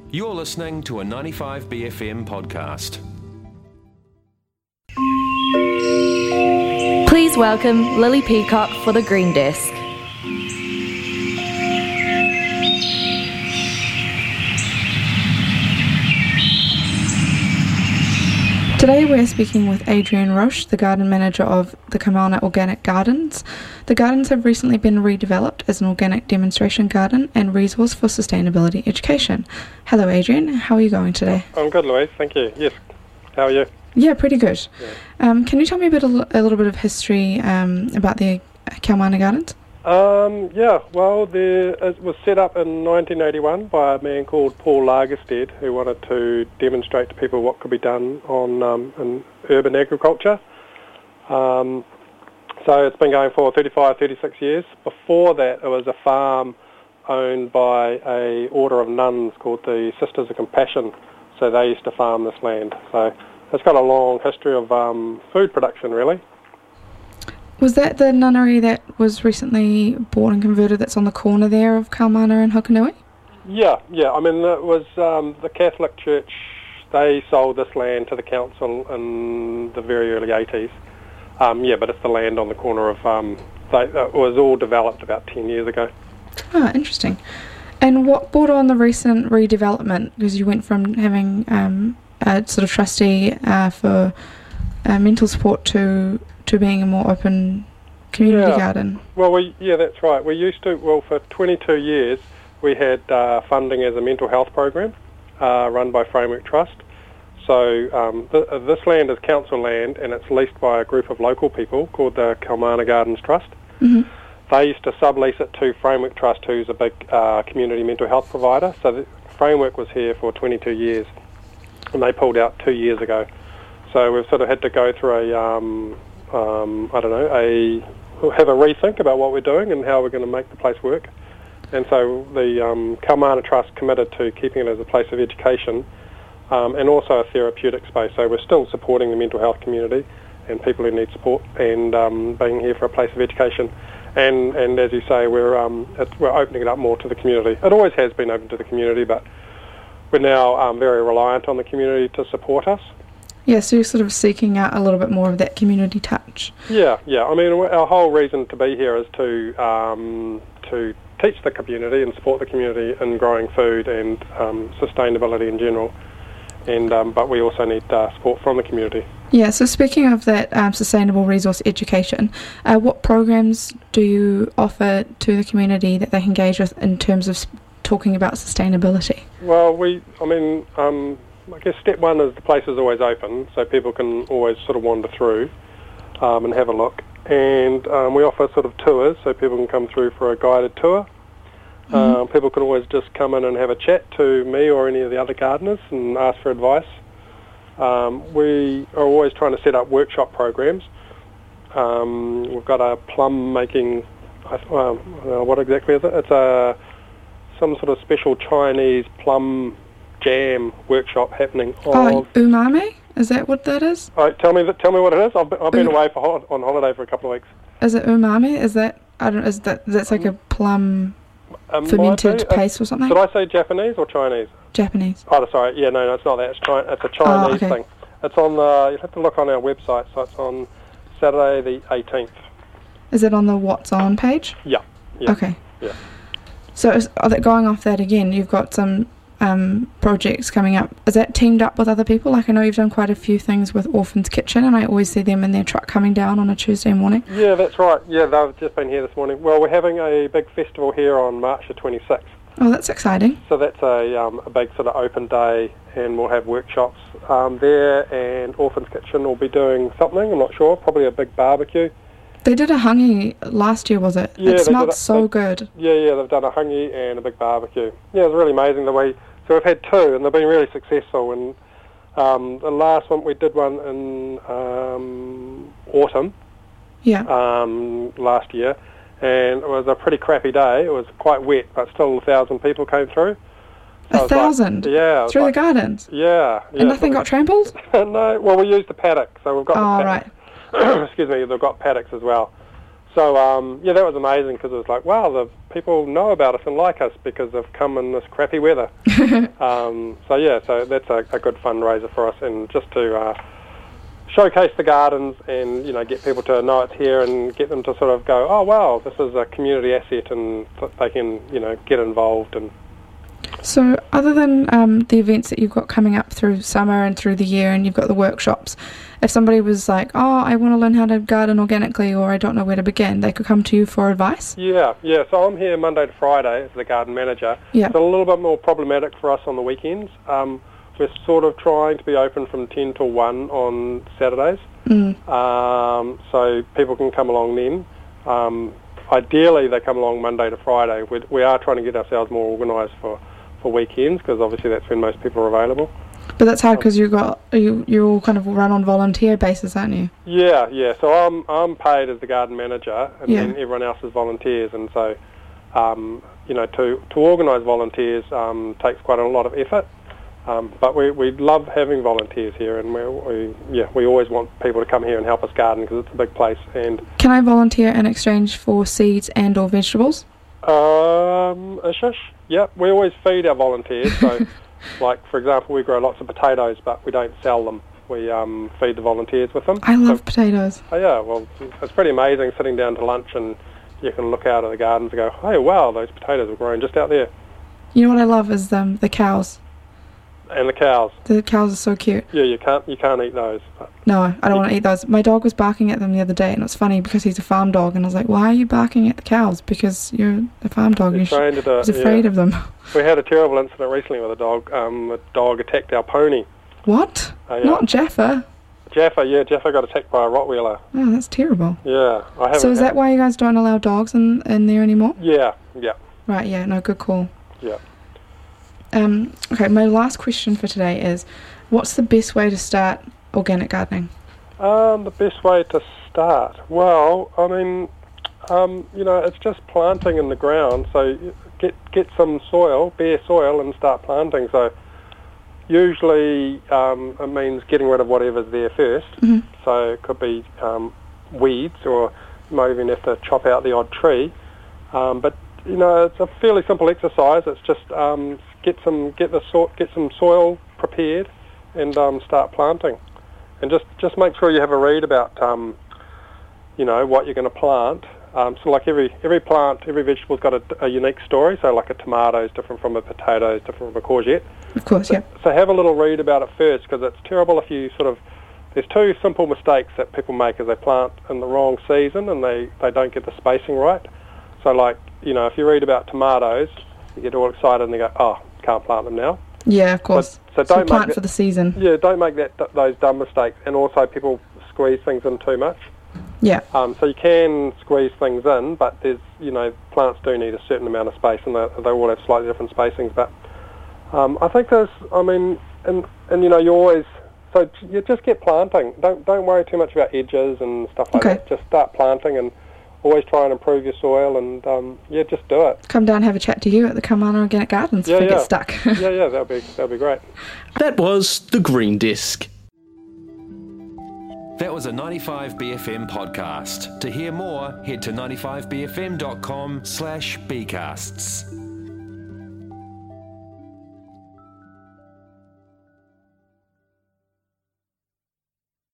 You're listening to a 95BFM podcast. Please welcome Lily Peacock for the Green Desk. Today we're speaking with Adrienne Roche, the garden manager of the Kaimana Organic Gardens. The gardens have recently been redeveloped as an organic demonstration garden and resource for sustainability education. Hello Adrienne, how are you going today? I'm good, Louise, thank you. Yes, how are you? Yeah, pretty good. Yeah. Can you tell me a little bit of history about the Kaimana Gardens? It was set up in 1981 by a man called Paul Lagerstedt, who wanted to demonstrate to people what could be done in urban agriculture. So it's been going for 36 years. Before that, it was a farm owned by a order of nuns called the Sisters of Compassion. So they used to farm this land. So it's got a long history of food production, really. Was that the nunnery that was recently bought and converted that's on the corner there of Kaimana and Hokonui? Yeah. I mean, it was the Catholic Church. They sold this land to the council in the very early 80s. But it's the land on the corner of... it was all developed about 10 years ago. Oh, interesting. And what brought on the recent redevelopment? Because you went from having a sort of trustee for mental support to being a more open community garden. Well, that's right. We used to, for 22 years, we had funding as a mental health program run by Framework Trust. So this land is council land and it's leased by a group of local people called the Kaimana Gardens Trust. Mm-hmm. They used to sublease it to Framework Trust, who's a big community mental health provider. So the Framework was here for 22 years and they pulled out 2 years ago. So we've sort of had to go through have a rethink about what we're doing and how we're going to make the place work. And so the Kaimana Trust committed to keeping it as a place of education and also a therapeutic space. So we're still supporting the mental health community and people who need support and being here for a place of education. And as you say, we're opening it up more to the community. It always has been open to the community, but we're now very reliant on the community to support us. Yeah, so you're sort of seeking out a little bit more of that community touch. Yeah. I mean, our whole reason to be here is to teach the community and support the community in growing food and sustainability in general. And but we also need support from the community. Yeah, so speaking of that sustainable resource education, what programs do you offer to the community that they can engage with in terms of talking about sustainability? Well, I guess step one is the place is always open, so people can always sort of wander through and have a look. And we offer sort of tours, so people can come through for a guided tour. Mm-hmm. People can always just come in and have a chat to me or any of the other gardeners and ask for advice. We are always trying to set up workshop programs. We've got a plum making, what exactly is it? It's some sort of special Chinese plum jam workshop happening. Umami? Is that what that is? Tell me what it is. I've been away on holiday for a couple of weeks. Is it umami? Is that that's like a plum fermented paste or something? Did I say Japanese or Chinese? Japanese. Oh, sorry. Yeah, no, it's not that. It's a Chinese thing. It's on. You'll have to look on our website. So it's on Saturday the 18th. Is it on the What's On page? Yeah. Okay. Yeah. So going off that again, you've got some projects coming up. Is that teamed up with other people? Like I know you've done quite a few things with Orphan's Kitchen and I always see them in their truck coming down on a Tuesday morning. Yeah, that's right. Yeah, they've just been here this morning. Well, we're having a big festival here on March the 26th. Oh, that's exciting. So that's a big sort of open day and we'll have workshops there and Orphan's Kitchen will be doing something, I'm not sure, probably a big barbecue. They did a hangi last year, was it? Yeah, it smelled so good. Yeah, they've done a hangi and a big barbecue. Yeah, it was really amazing the way. So we've had two, and they've been really successful. And the last one, we did one in autumn. Yeah. Last year, and it was a pretty crappy day. It was quite wet, but still 1,000 people came through. So 1,000? Yeah. Through the gardens? Yeah. And nothing got trampled? No. Well, we used the paddock, so we've got. Oh, right. Excuse me. They've got paddocks as well. So that was amazing because it was like, wow, the people know about us and like us because they've come in this crappy weather. So that's a good fundraiser for us, and just to showcase the gardens and, get people to know it's here and get them to sort of go, oh wow, this is a community asset, and they can, get involved. And so other than the events that you've got coming up through summer and through the year, and you've got the workshops, if somebody was like, oh, I want to learn how to garden organically, or I don't know where to begin, they could come to you for advice? Yeah. So I'm here Monday to Friday as the garden manager. Yeah. It's a little bit more problematic for us on the weekends. We're sort of trying to be open from 10 till 1 on Saturdays. So people can come along then. Ideally, they come along Monday to Friday. We are trying to get ourselves more organised for weekends, because obviously that's when most people are available. But that's hard because you all kind of run on volunteer basis, aren't you? Yeah. So I'm paid as the garden manager, and then everyone else is volunteers. And so, to organise volunteers takes quite a lot of effort. But we love having volunteers here, and we always want people to come here and help us garden because it's a big place. And can I volunteer in exchange for seeds and or vegetables? Yeah, we always feed our volunteers. So, like for example, we grow lots of potatoes, but we don't sell them. We feed the volunteers with them. I love potatoes. Oh yeah, well, it's pretty amazing sitting down to lunch and you can look out at the gardens and go, hey, wow, those potatoes have grown just out there. You know what I love is the cows. And the cows. The cows are so cute. Yeah, you can't eat those. No, I don't want to eat those. My dog was barking at them the other day, and it's funny because he's a farm dog, and I was like, why are you barking at the cows? Because you're a farm dog. He's afraid of them. We had a terrible incident recently with a dog. The dog attacked our pony. What? Not Jaffa. Jaffa got attacked by a Rottweiler. Oh, that's terrible. Yeah. So is that why you guys don't allow dogs in there anymore? Yeah. Right, yeah, no, good call. Yeah. Okay, my last question for today is, what's the best way to start organic gardening? The best way to start? Well, I mean, it's just planting in the ground. So get some soil, bare soil, and start planting. So usually it means getting rid of whatever's there first. Mm-hmm. So it could be weeds, or you might even have to chop out the odd tree. But it's a fairly simple exercise. It's just get some soil prepared and start planting, and just make sure you have a read about what you're going to plant. So like every plant, every vegetable's got a unique story. So like a tomato is different from a potato, is different from a courgette. Of course, yeah. So have a little read about it first, because it's terrible if you there's two simple mistakes that people make, is they plant in the wrong season and they don't get the spacing right. So like, if you read about tomatoes, you get all excited and they go, oh, can't plant them now. Yeah, of course. So don't plant for the season. Yeah, don't make those dumb mistakes. And also people squeeze things in too much. Yeah. So you can squeeze things in, but there's, plants do need a certain amount of space, and they all have slightly different spacings. But I think you always, so you just get planting. Don't worry too much about edges and stuff like that. Just start planting and always try and improve your soil, and just do it. Come down and have a chat to you at the Kaimana Organic Gardens if we get stuck. that'll be great. That was the Green Desk. That was a 95BFM podcast. To hear more, head to 95bfm.com/bcasts.